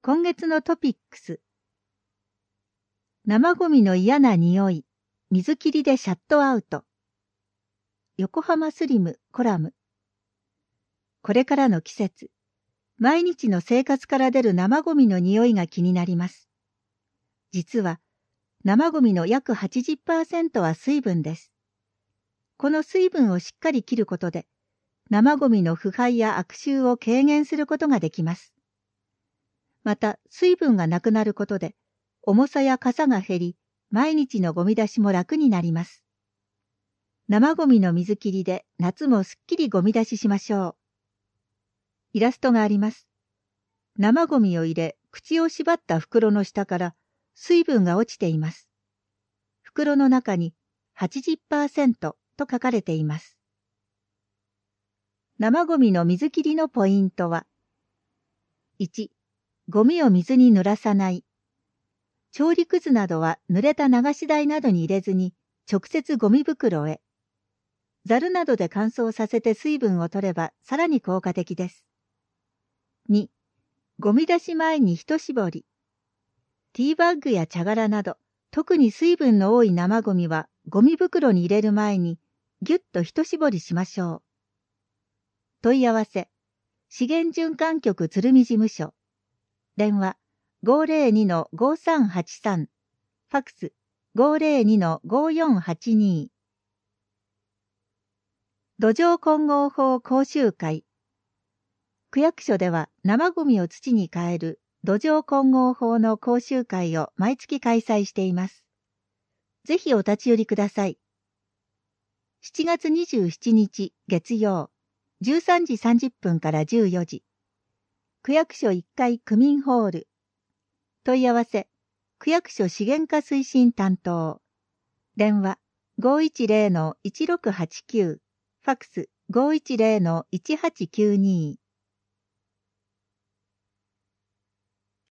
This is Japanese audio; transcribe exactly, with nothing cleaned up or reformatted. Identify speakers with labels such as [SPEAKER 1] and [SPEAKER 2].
[SPEAKER 1] 今月のトピックス。生ゴミの嫌な匂い、水切りでシャットアウト。横浜スリムコラム。これからの季節、毎日の生活から出る生ゴミの匂いが気になります。実は、生ゴミの約 はちじゅっパーセント は水分です。この水分をしっかり切ることで、生ゴミの腐敗や悪臭を軽減することができます。また、水分がなくなることで、重さやかさが減り、毎日のゴミ出しも楽になります。生ゴミの水切りで夏もすっきりゴミ出ししましょう。イラストがあります。生ゴミを入れ、口を縛った袋の下から水分が落ちています。袋の中に はちじゅっパーセント と書かれています。生ゴミの水切りのポイントは、いち、ゴミを水に濡らさない。調理くずなどは濡れた流し台などに入れずに直接ゴミ袋へ。ざるなどで乾燥させて水分を取ればさらに効果的です。に、ゴミ出し前に一絞り。ティーバッグや茶殻など、特に水分の多い生ゴミはゴミ袋に入れる前にぎゅっと一絞りしましょう。問い合わせ、資源循環局鶴見事務所。電話 ごーぜろにのごーさんはちさん、ファックス ごーぜろにのごーよんはちに。土壌混合法講習会。区役所では生ゴミを土に変える土壌混合法の講習会を毎月開催しています。ぜひお立ち寄りください。しちがつにじゅうしちにち月曜、じゅうさんじさんじゅっぷんからじゅうよじ。区役所いっかい区民ホール。問い合わせ、区役所資源課推進担当。電話 ごーいちぜろのいちろくはちきゅう、ファックス ごーいちぜろのいちはちきゅうに。